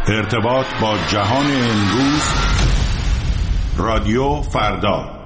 ارتباط با جهان امروز، رادیو فردا.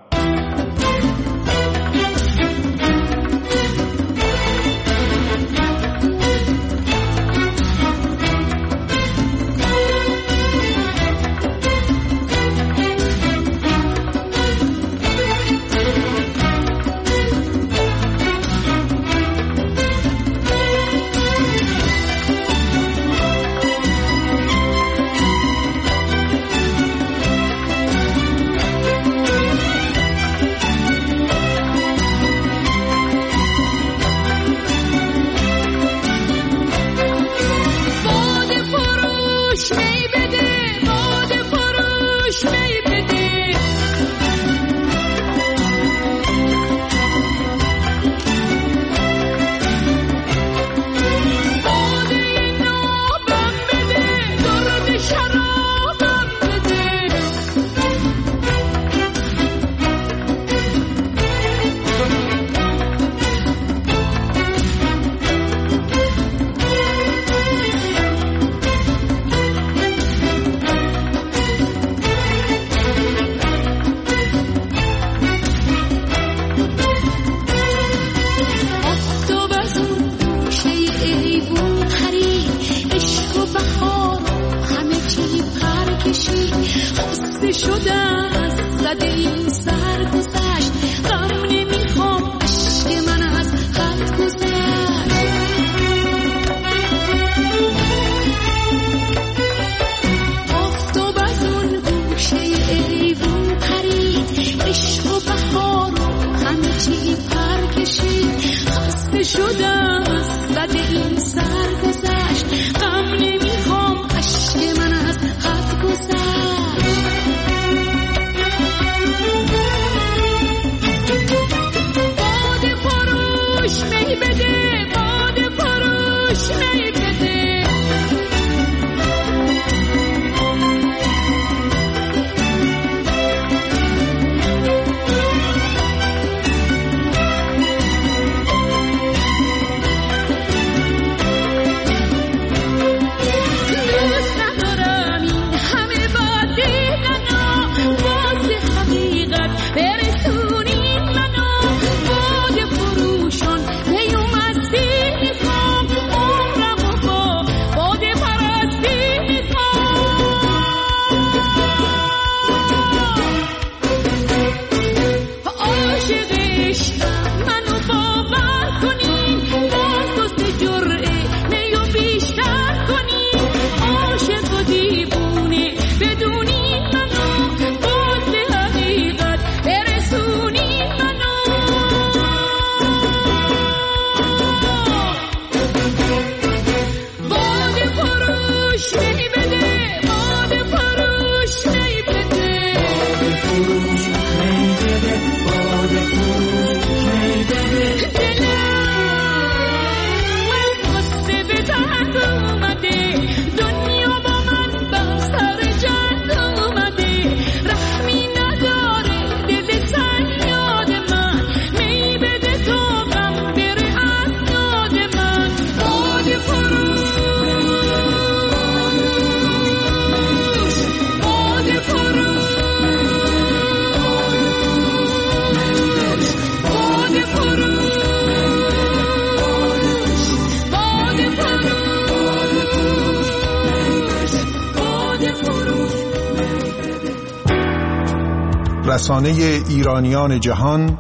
رسانه ایرانیان جهان،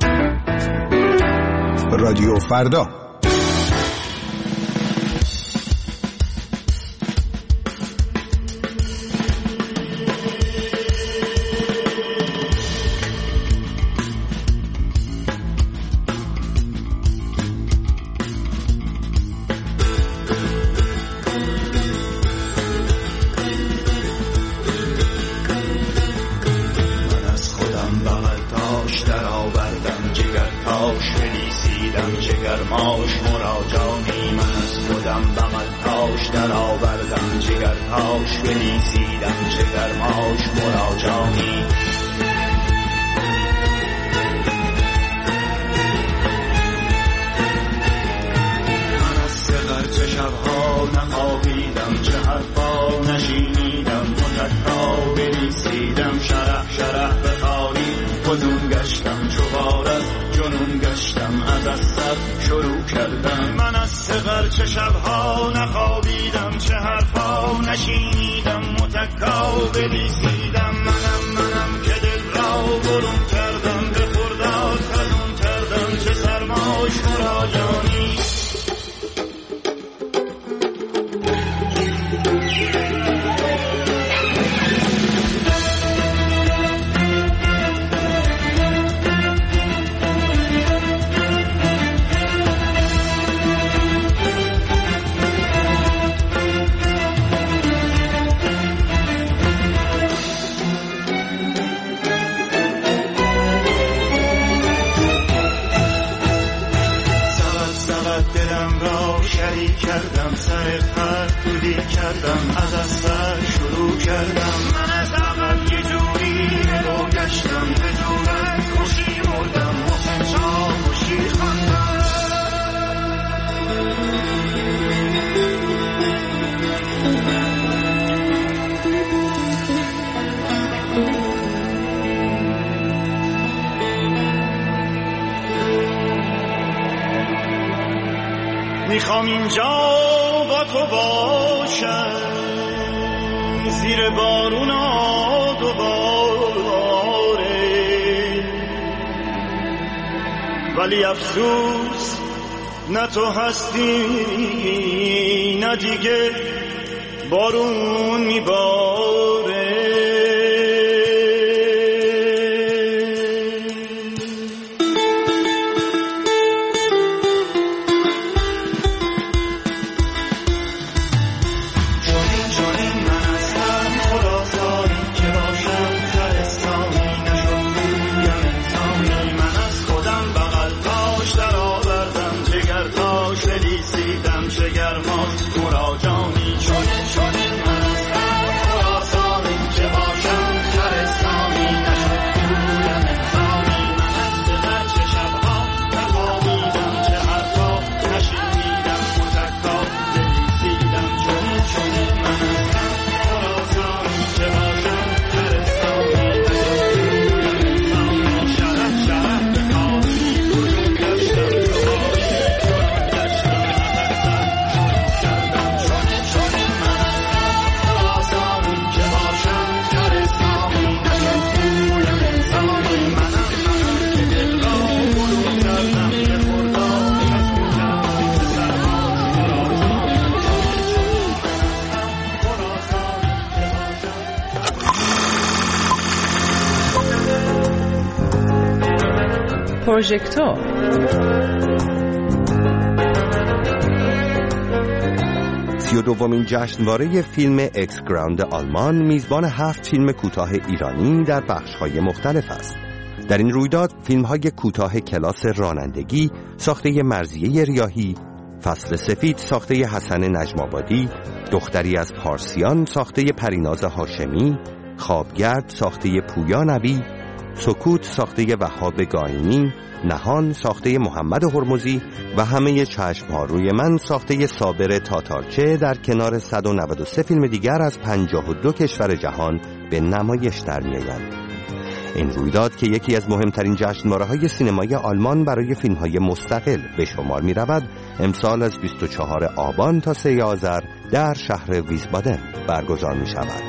رادیو فردا. شبها نخوابیدم، چه حرفا نشیدم سحر چه شبها نخوابیدم، چه حرفا نشینیدم، متکا بلیسیدم. منم که دل را برون کردم، به خرداد خزون کردم، چه سرماش مراجانی. کردم سر خط دودی کردم، از سر شروع کردم. من از عقب یه جوری رو گشتم، به جورت خوشی مردم، مخنشا خوشی خواندم. میخوام اینجا با تو باشم، زیر بارونا دوباره، ولی افسوس نه تو هستی نه دیگه بارون میباره. پروژکتور 32مین جشنواره فیلم اکس گراند آلمان میزبان 7 فیلم کوتاه ایرانی در بخش‌های مختلف است. در این رویداد فیلم‌های کوتاه کلاس رانندگی ساخته مرضیه ریاحی، فصل سفید ساخته حسن نجم‌آبادی، دختری از پارسیان ساخته پریناز هاشمی، خوابگرد ساخته پویا نبی، سکوت ساخته وهاب گاینی، نهان ساخته محمد هرمزی و همه چشم‌ها روی من ساخته صابر تاتارچه در کنار 193 فیلم دیگر از 52 کشور جهان به نمایش در می‌آیند. این رویداد که یکی از مهمترین جشنواره‌های سینمایی آلمان برای فیلم‌های مستقل به شمار می‌رود، امسال از 24 آبان تا 3 آذر در شهر ویسبادن برگزار می‌شود.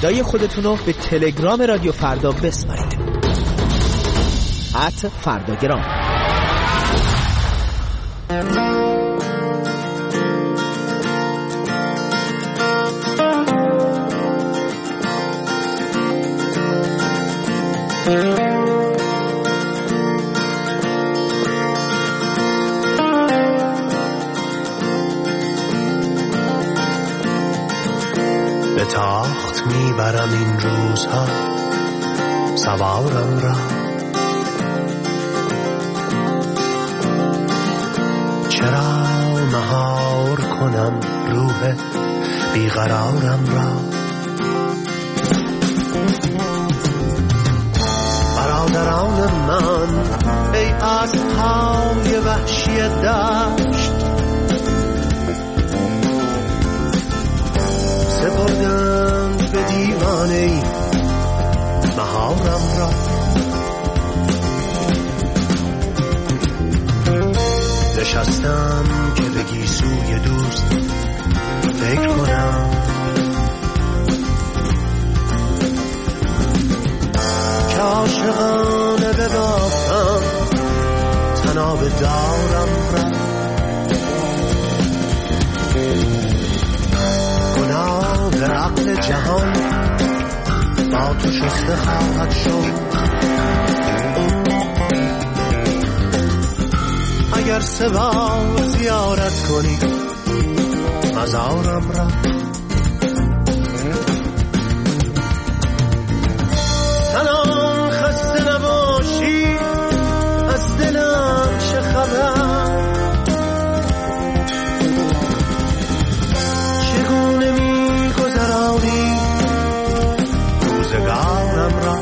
صدای خودتونو به تلگرام رادیو فردا بسپارید. @فرداگرام. به تاخت میبرم این روزها سوارم را، چرا مهار کنم روح بیقرارم را. برادران من ای اسب‌های وحشی دشت، سپردند به دیوانه بهارم را. نشستم که به گیسوی دوست فکر کنم، که عاشقانه ببافم تناب دارم را. گناه عقل جهان با تو شسته خواهد شد، اگر سه بار زیارت کنی مزارم را. تنها خسته نباشی از دلم چه خبر، چگونه می گذرانی روزگارم را.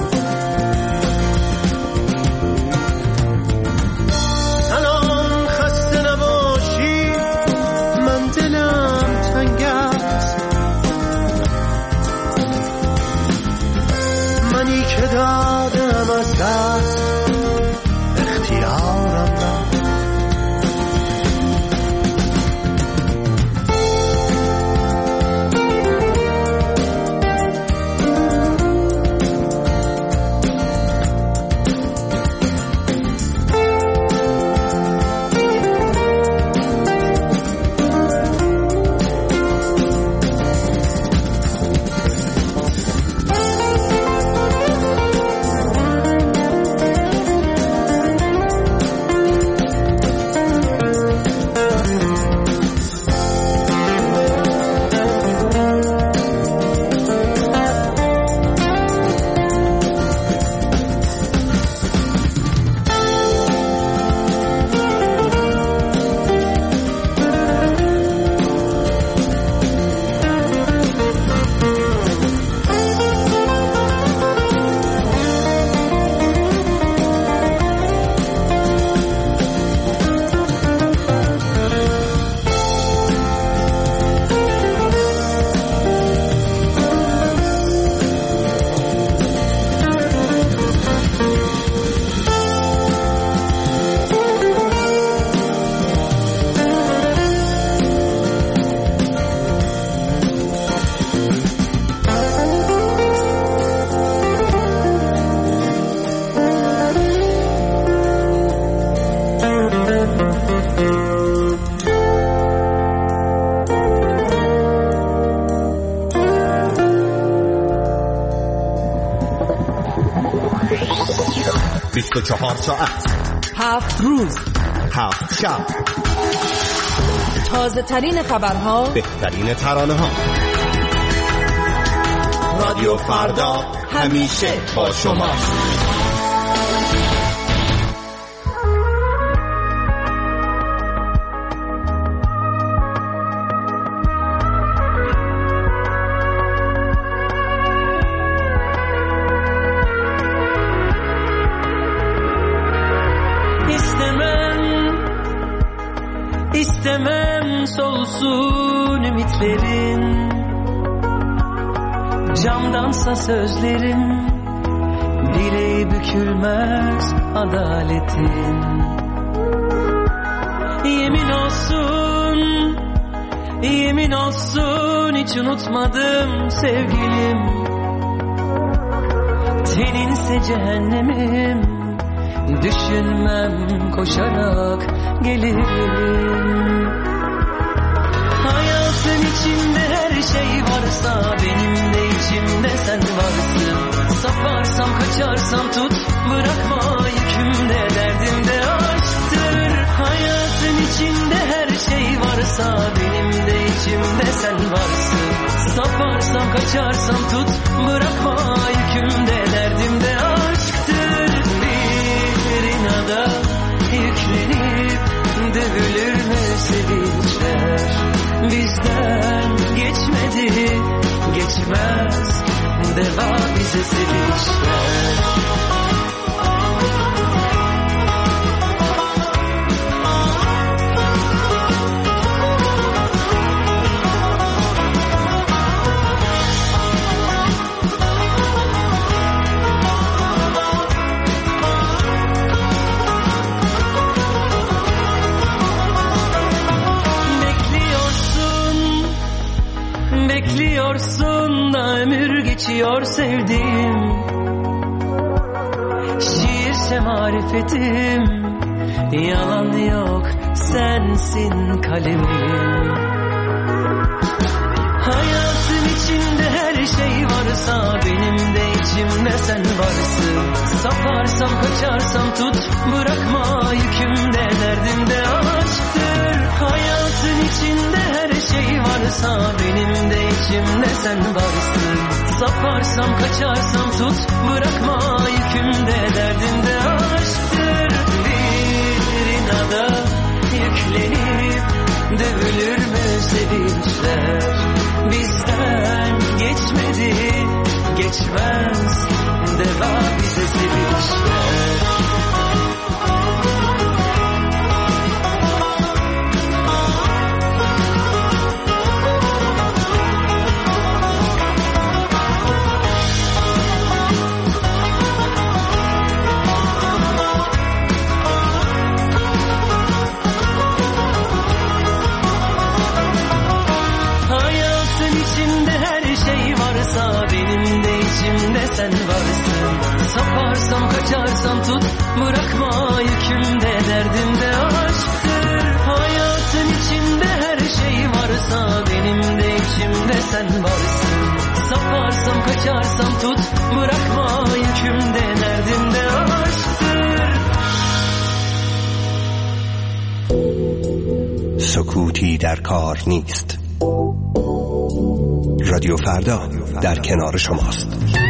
تنها خسته نباشی من دلم تنگ است، منی که دادم از دست اختیارم را. چهار ساعت 7 روز 7 شب، تازه ترین خبرها، بهترین ترانه ها. رادیو فردا همیشه با شماست. İstemem solsun ümitlerin, camdansa sözlerim, dileği bükülmez adaletin. Yemin olsun, yemin olsun hiç unutmadım sevgilim, seninse cehennemim. Düşünmem, koşarak gelirim. Hayatın içinde her şey varsa, benim de içimde sen varsın. Saparsam, kaçarsam tut, bırakma yükümde, derdimde aşktır. Hayatın içinde her şey varsa, benim de içimde sen varsın. Saparsam, kaçarsam tut, bırakma yükümde, derdimde aşktır. Bir inada yüklenip dövülür mü sevinçler? Bizden geçmedi, geçmez, deva bize sevinçler. Bekliyorsun da ömür geçiyor sevdiğim. Şiirse marifetim, yalan yok, sensin kalemim. Hayatın içinde her şey varsa, benim de içimde sen varsın. Saparsam, kaçarsam tut, bırakma yükümde, derdimde aşktır. Hayatın içinde her şey varsa, benim de içimde sen varsın. Saparsam, kaçarsam tut, bırakma yükümde, derdimde aşktır. Bir inada yüklenip dövülür mü sevinçler? Bizden geçmedi, geçmez, deva bize sevinçler. Benim de içimde sen varsın. Saparsam, kaçarsam tut, bırakma yükümde, derdimde aşktır. Hayatın içinde her şey varsa, benim de içimde sen varsın. Saparsam, kaçarsam tut, bırakma yükümde, derdimde aşktır. سکوتی در کار نیست. رادیو فردا در کنار شماست.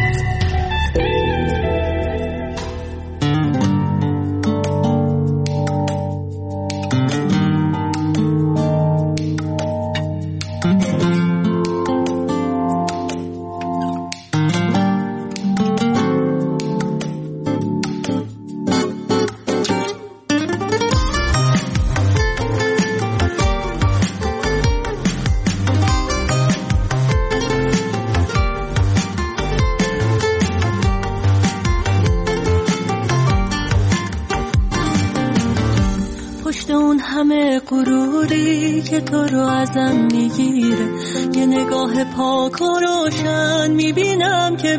که تو رو ازم میگیره، یه نگاه پاک و روشن میبینم که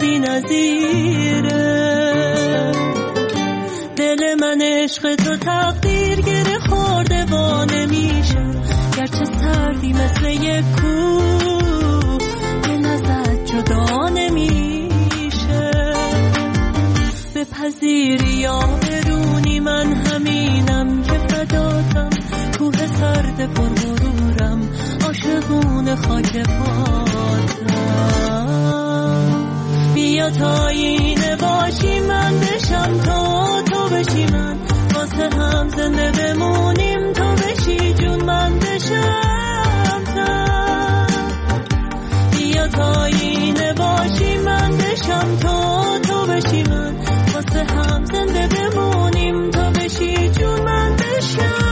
بی‌نظیره. دل من عشق تو تقدیر گره خورده و نمیشه، گرچه سردی مثل یک کوه دل ازت جدا نمیشه. بپذیری یا برونی من همینم که فداتم، کوه سرد پرغرورم، عاشقون خاک پاتم. بیا تا اینه باشی من بشم تا تو بشی من، واسه هم زنده بمونیم تو بشی جون من بشم تن. بیا تا اینه باشی من بشم تا تو بشی من، واسه هم زنده بمونیم تو بشی جون من بشم.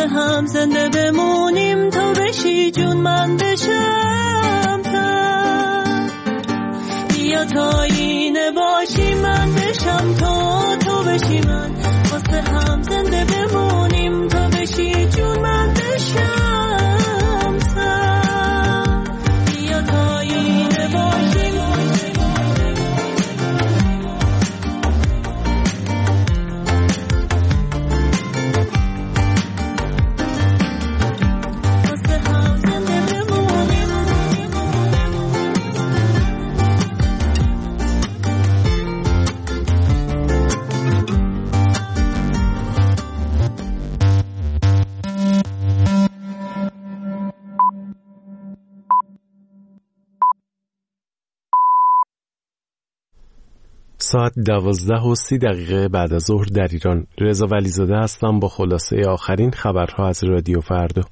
واسه هم زنده بمونیم، تو بشی جون من بشم تن. بیا تا اینه باشی من بشم تو بشی من، واسه هم زنده بمونیم، تو بشی جون من بشم تن. بیا تا اینه باشی ساعت 12:30 بعد از ظهر در ایران. رضا ولیزاده هستم با خلاصه آخرین خبرها از رادیو فردا.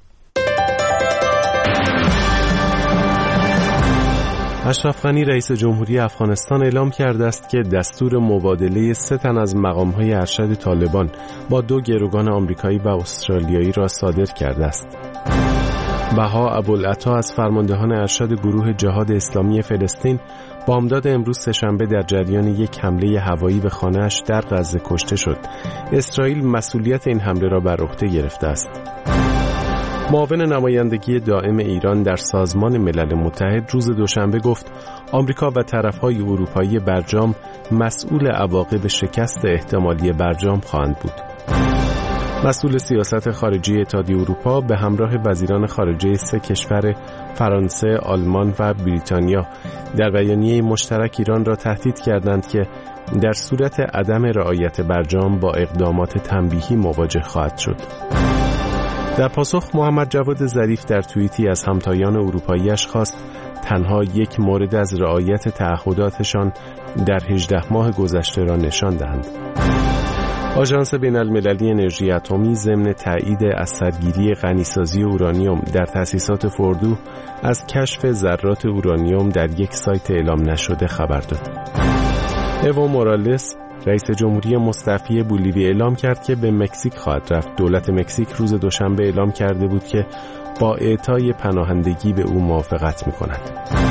اشرف غنی رئیس جمهوری افغانستان اعلام کرده است که دستور مبادله 3 تن از مقام‌های ارشد طالبان با 2 گروگان آمریکایی و استرالیایی را صادر کرده است. بها ابوالعطا از فرماندهان ارشد گروه جهاد اسلامی فلسطین بامداد امروز سه‌شنبه در جریان یک حمله هوایی به خانه‌اش در غزه کشته شد. اسرائیل مسئولیت این حمله را بر عهده گرفته است. معاون نمایندگی دائم ایران در سازمان ملل متحد روز دوشنبه گفت آمریکا و طرف‌های اروپایی برجام مسئول عواقب شکست احتمالی برجام خواهند بود. مسئول سیاست خارجی اتحادیه اروپا به همراه وزیران خارجه 3 کشور فرانسه، آلمان و بریتانیا در بیانیه مشترک ایران را تهدید کردند که در صورت عدم رعایت برجام با اقدامات تنبیهی مواجه خواهد شد. در پاسخ محمد جواد ظریف در توییتی از همتایان اروپایی‌اش خواست تنها یک مورد از رعایت تعهداتشان در 18 ماه گذشته را نشان دهند. آژانس بین‌المللی انرژی اتمی ضمن تایید از سرگیری غنیسازی اورانیوم در تأسیسات فوردو از کشف ذرات اورانیوم در یک سایت اعلام نشده خبر داد. ایو مورالس رئیس جمهوری مستعفی بولیوی اعلام کرد که به مکزیک خواهد رفت. دولت مکزیک روز دوشنبه اعلام کرده بود که با اعطای پناهندگی به او موافقت می‌کند.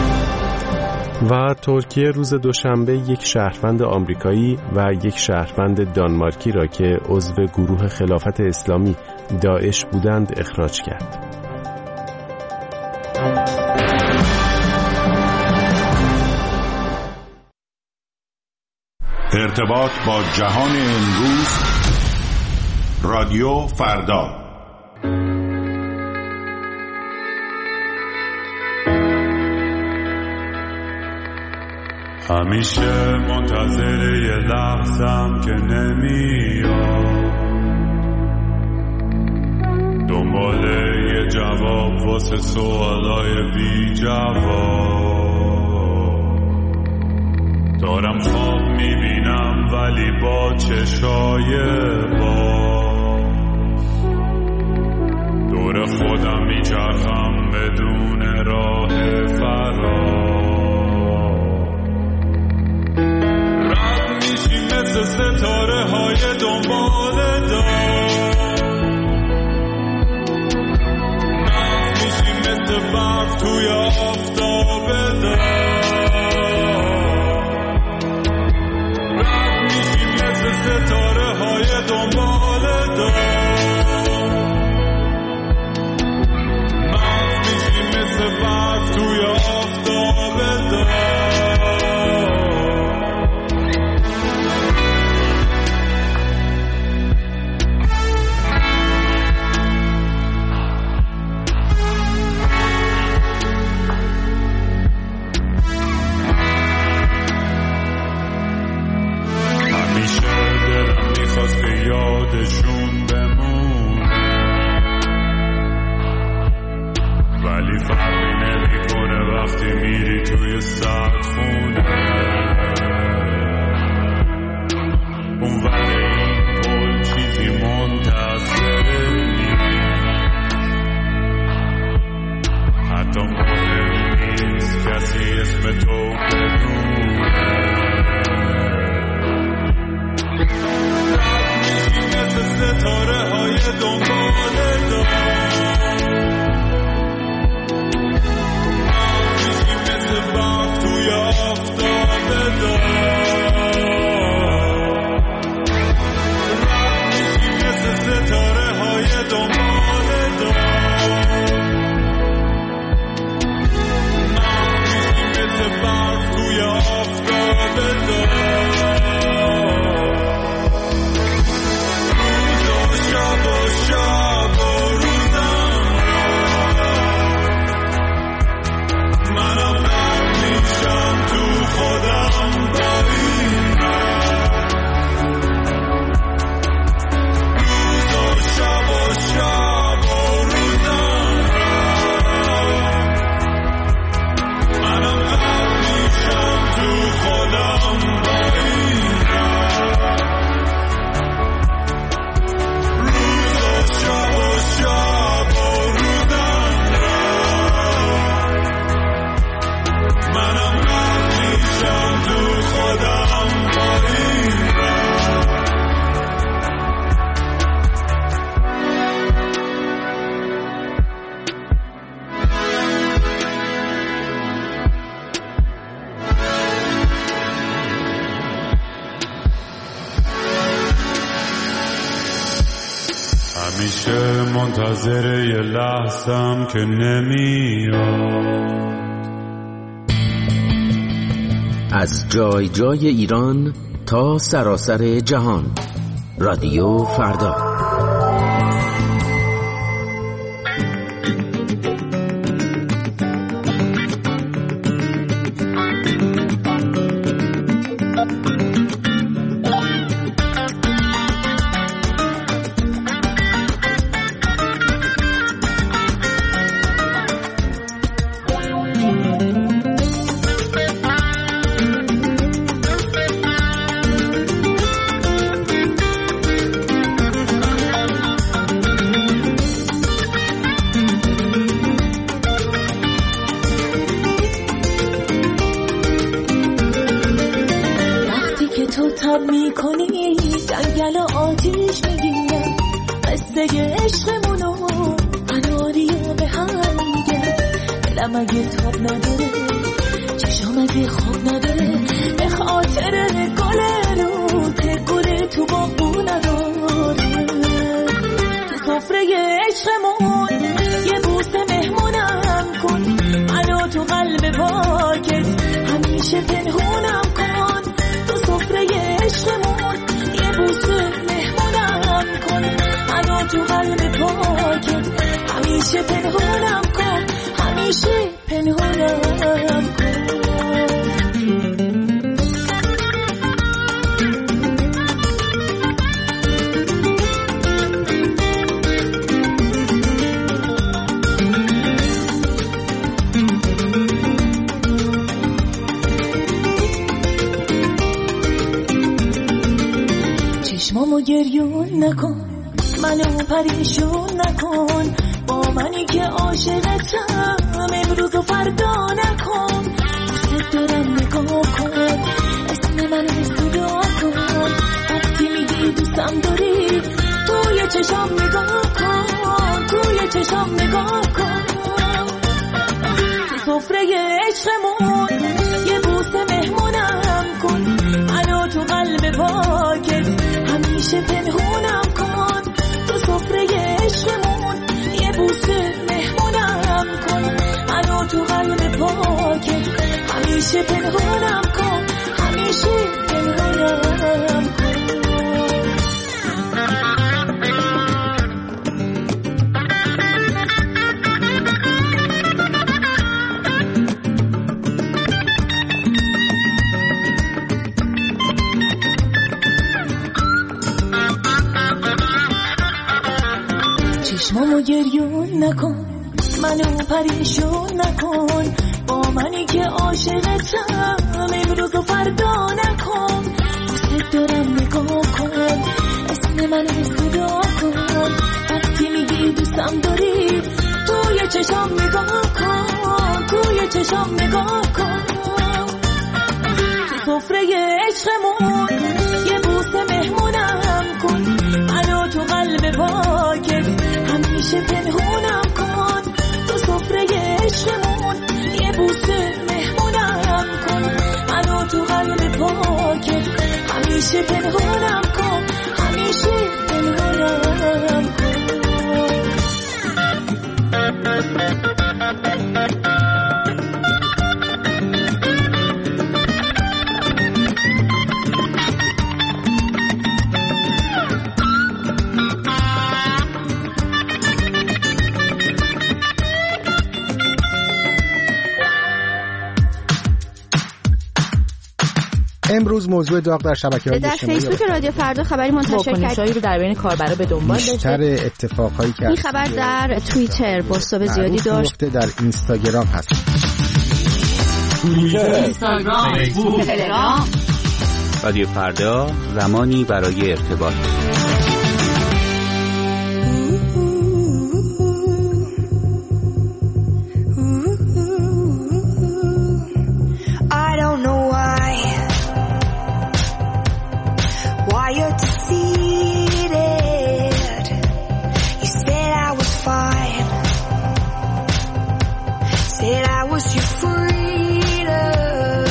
و ترکیه روز دوشنبه یک شهروند آمریکایی و یک شهروند دانمارکی را که عضو گروه خلافت اسلامی داعش بودند اخراج کرد. ارتباط با جهان امروز، رادیو فردا. همیشه منتظر یه لحظم که نمیاد، دنبال یه جواب واسه سوالای بی جواب. دارم خواب میبینم ولی با چشای باز، دور خودم میچرخم بدون راه فرار. مثل ستاره های دنبال دار، نفت میشیم مثل برف توی آفتاب دار. رد میشیم مثل ستاره های دنبال دار، نفت میشیم مثل برف توی آفتاب دار. همیشه منتظر یه لحظم که نمیاد. از جای جای ایران تا سراسر جهان، رادیو فردا. چشمامو گریون نکن، منو پریشون نکن، با منی که عاشقتم امروز و فردا نکن. دوست دارم نگاه کن، اسم منو صدا کن، وقتی میگی دوستم داری توی چشام نگاه کن، توی چشام نگاه کن. تو سفره عشقمون یه بوسه مهمونم کن، منو تو قلب پاکت همیشه پنهونم کن. تو سفره عشقمون یه بوسه مهمونم کن، منو تو قلب پاکت همیشه پنهونم کن، همیشه پنهونم کن. چشمامو گریون نکن، منو پریشون نکن، با منی که عاشقتم امروز و فردا نکن. دوست دارم نگاه کن، اسم منو صدا کن، وقتی میگی دوستم داری توی چشام نگاه کن، توی چشام نگاه کن. تو سفره عشقمون یه بوسه مهمونم کن، منو تو قلب پاکت همیشه پنهونم کن. تو سفره عشقمون یه بوسه مهمونم کن، منو تو قلب پاکت همیشه پنهونم کن، همیشه پنهونم کن. امروز موضوع داغ در شبکه‌های اجتماعی در فیسبوک رادیو فردا خبری منتشر کرد رو در بین کاربرا به دنبال داشته. بیشتر اتفاقایی که این خبر در توییتر پست زیادی داشت، در اینستاگرام هست. توییتر، اینستاگرام، فیسبوک، تلگرام. رادیو فردا، زمانی برای ارتباط.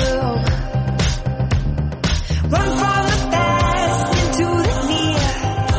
Run from the past into the near.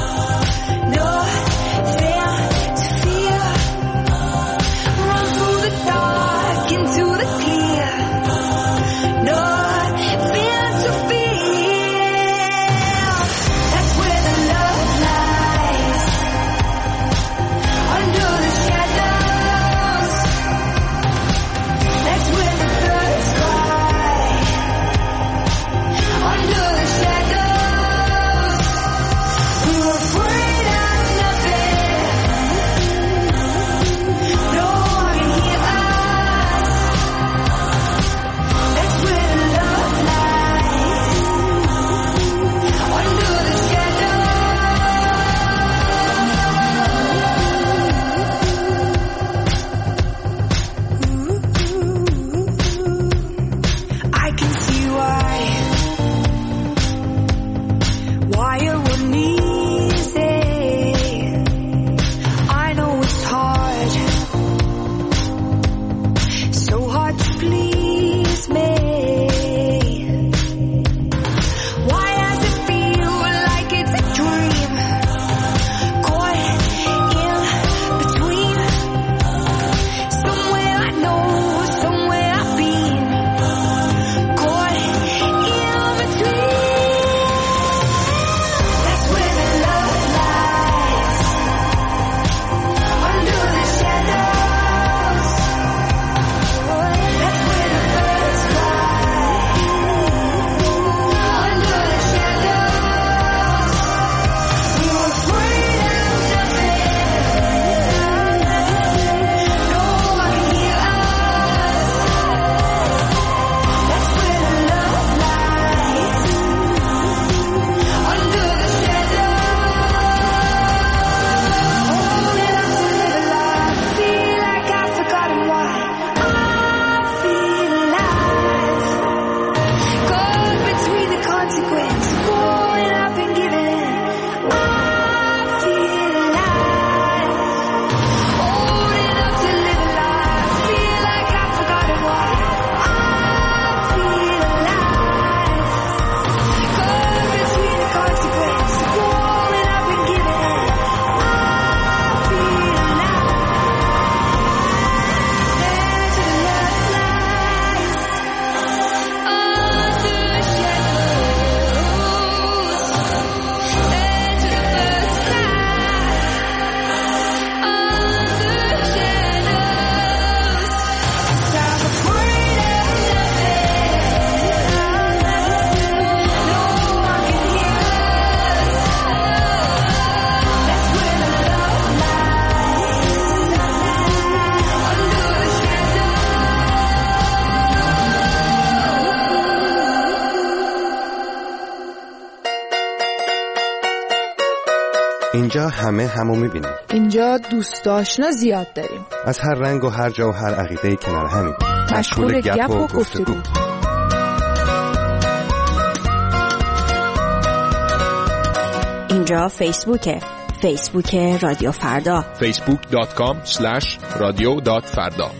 اینجا همه همو میبینیم. اینجا دوست آشنا زیاد داریم. از هر رنگ و هر جا و هر عقیده کنار همین. مشغول گپ و گفتگو. اینجا فیسبوک رادیو فردا. facebook.com/radio.farda.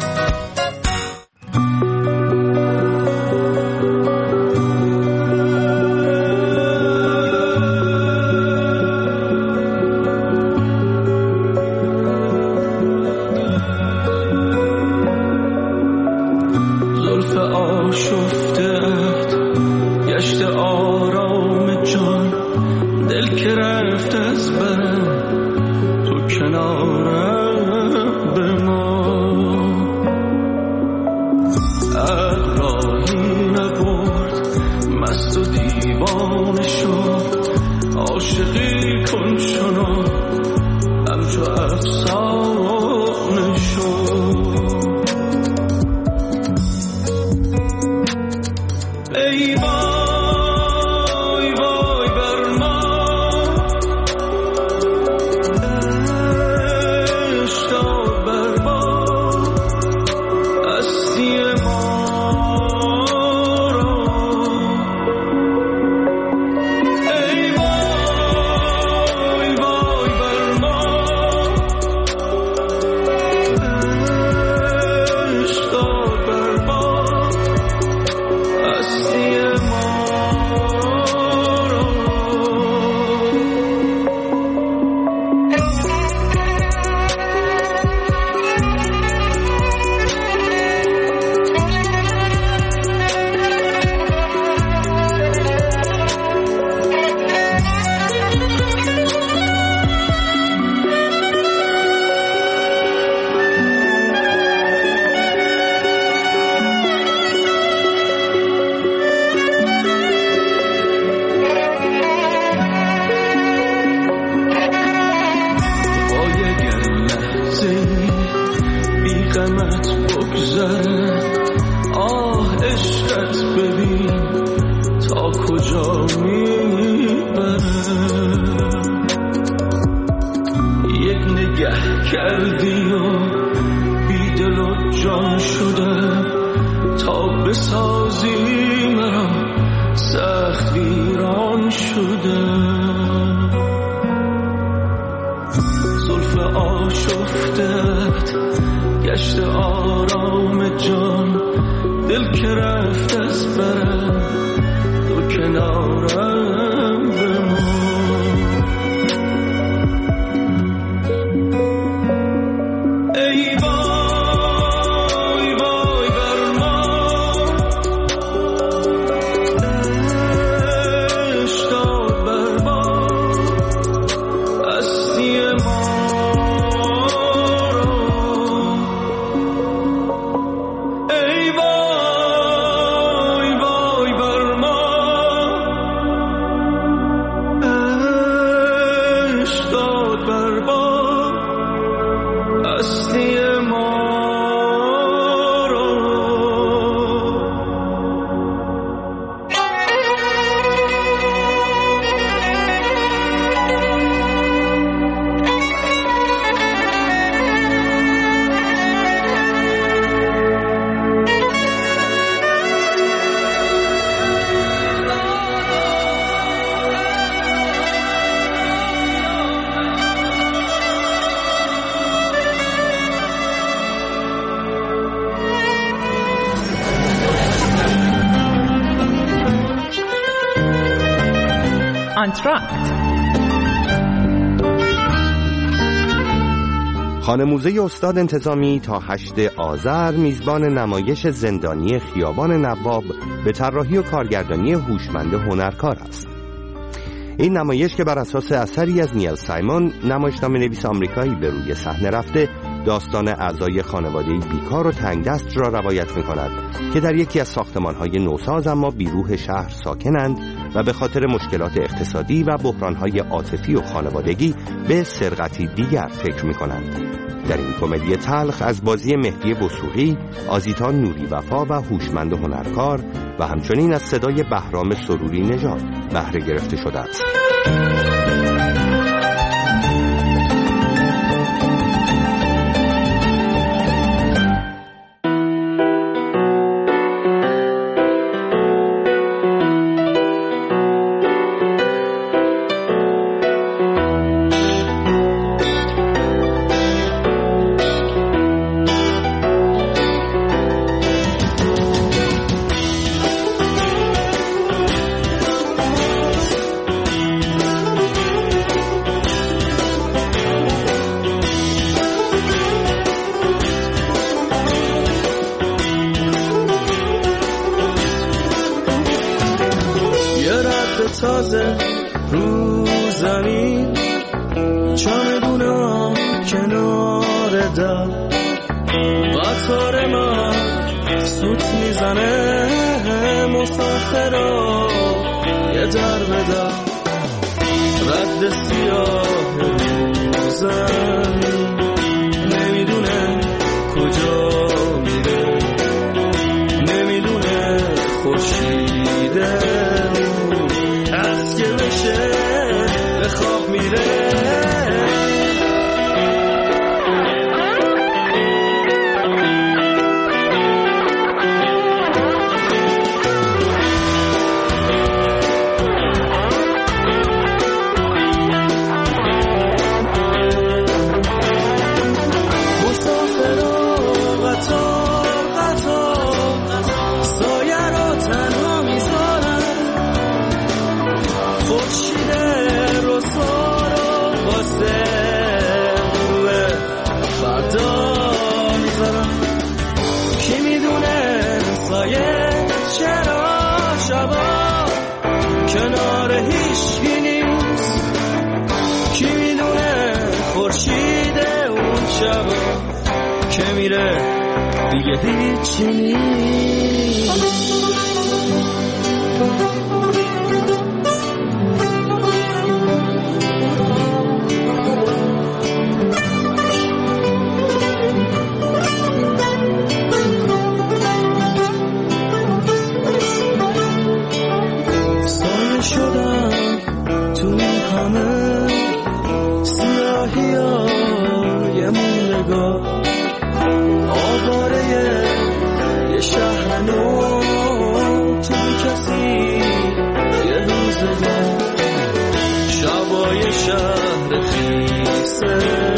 خانه موزه استاد انتظامی تا 8 آذر میزبان نمایش زندانی خیابان نواب به طراحی و کارگردانی هوشمند هنرکار است. این نمایش که بر اساس اثری از نیل سایمون، نمایشنامه نویس آمریکایی، به روی صحنه رفته، داستان اعضای خانواده بیکار و تنگ دست را روایت می‌کند که در یکی از ساختمان‌های نوساز اما بیروح شهر ساکنند و به خاطر مشکلات اقتصادی و بحران‌های عاطفی و خانوادگی به سرقتی دیگر فکر می‌کنند. در این کمدی تلخ از بازی مهدی وثوقی، آزیتا نوری وفا و هوشمند هنرکار و همچنین از صدای بهرام سروری نژاد بهره گرفته شده است. تازه رو زمین، چمدونم کنار در، قطار من سوت میزنه مسافرا یه در به در، رد سیاه روزن نمیدونه کجا میره، نمیدونه خورشیده از که بشه به خواب میره. کنار هیچی نیست، کی میدونه خورشید اون شب که میره دیگه هیچی نیست. شهر خیسه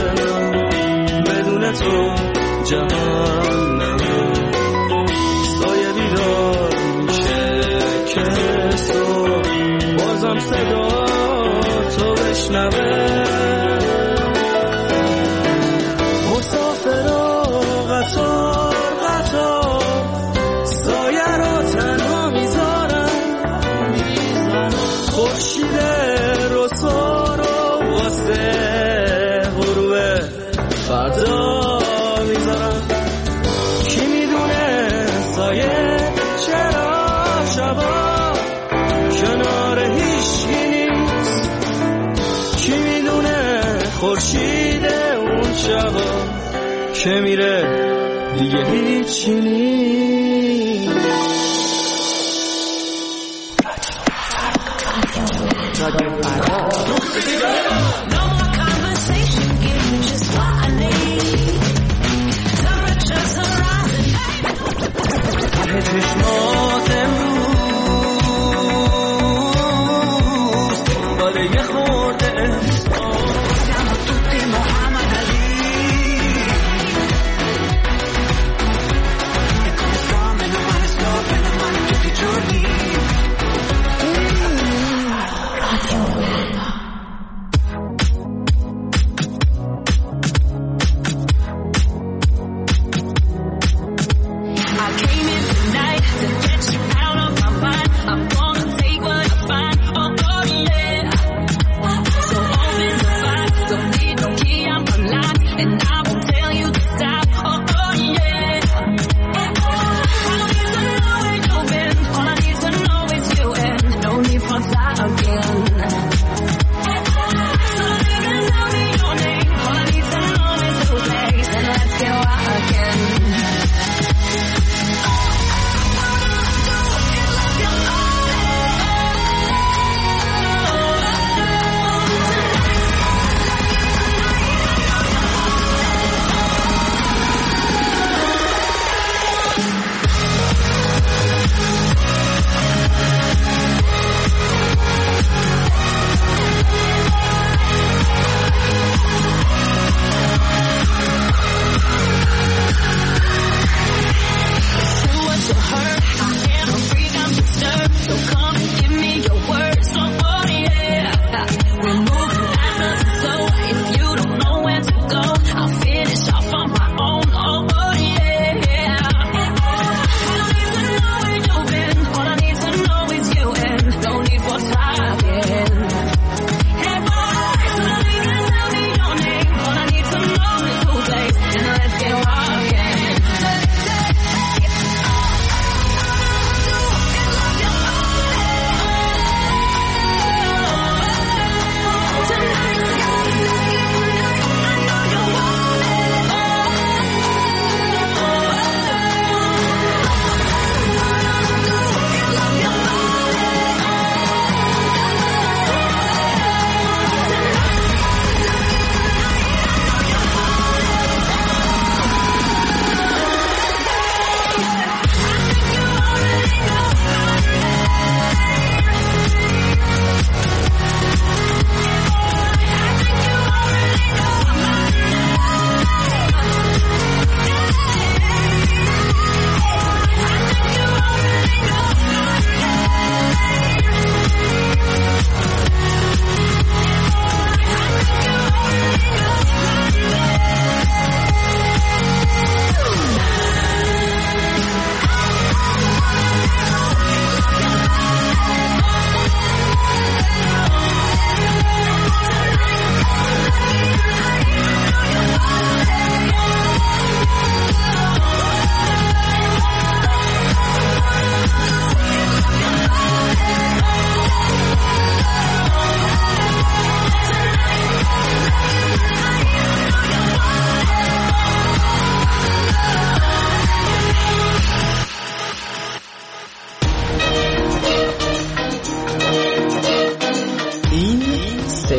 بدون تو جهنمه، سایه بیدار میشه که صبح بازم صدا تو بشنوه. مسافرا قطار قطار سایه رو تنها میذارن، خورشید رسوا غروب فردا میذارم، کی میدونه سایه چرا شبا کنار هیچی نیست، کی میدونه خورشید اون شبا که میره دیگه هیچی نیست. رادیو فردا چشمات امروز دنبال یه خورده siamo tutti Muhammad Ali e come fame non male scoppia non male tutti i giorni. I came in tonight to get you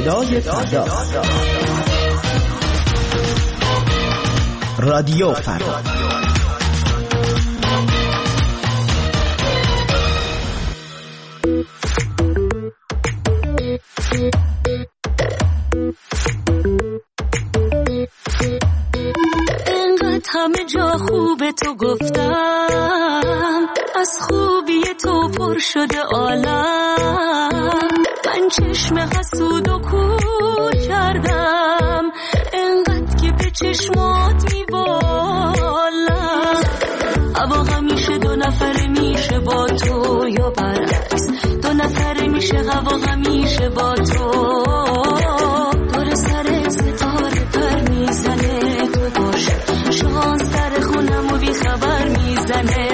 صدای فردا. رادیو فردا. انقدر همه جا خوبه تو گفتم، از خوبی تو پر شده عالم. من چشم حسود و کور کردم، انقدر که به چشمات میبالم. هوا همیشه دو نفره میشه با تو یا برعکس، دو نفره میشه هوا همیشه با تو. دور سر ستاره پر میزنه، تو باشه شان سر خونم و بی خبر میزنه.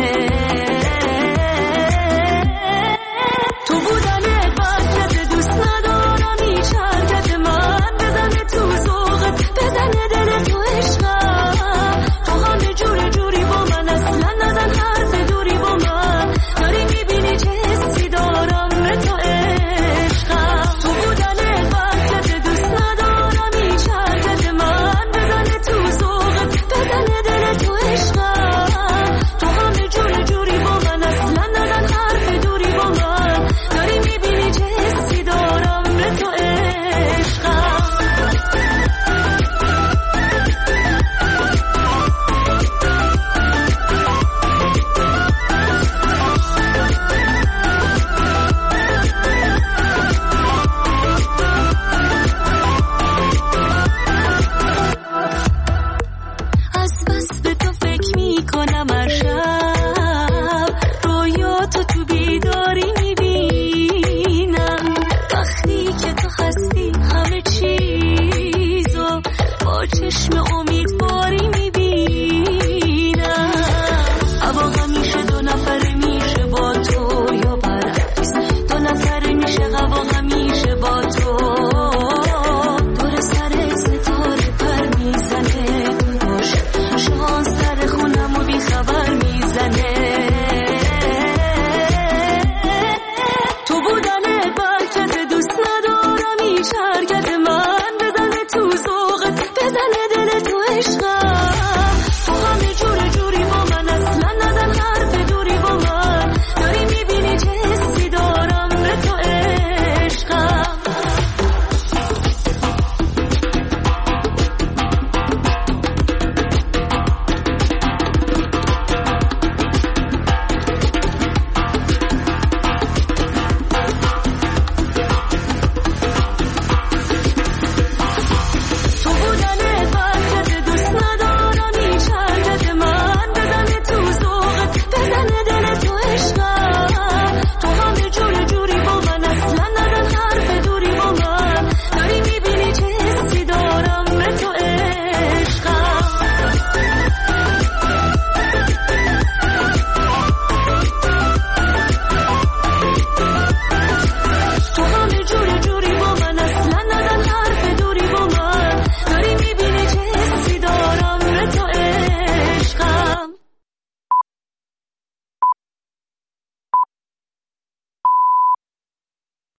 تو بودن وقت دوست ندارم، هیچ حرکت من بزنه تو ذوقت، بزنه دل تو عشقم. تو همه جور جوری با من، اصلا نزن حرف دوری با من. داری میبینی چه حسی دارم به تو عشقم. تو بودن وقت دوست ندارم، هیچ حرکت من بزنه تو ذوقت، بزنه دل تو عشقم. تو همه جور جوری با من، اصلا نزن حرف دوری با من. داری میبینی چه حسی دارم به تو عشقم. از بس به تو فکر میکنم هر شب، رویاتو تو بیداری میبینم. وقتی که تو هستی همه چیزو با چشم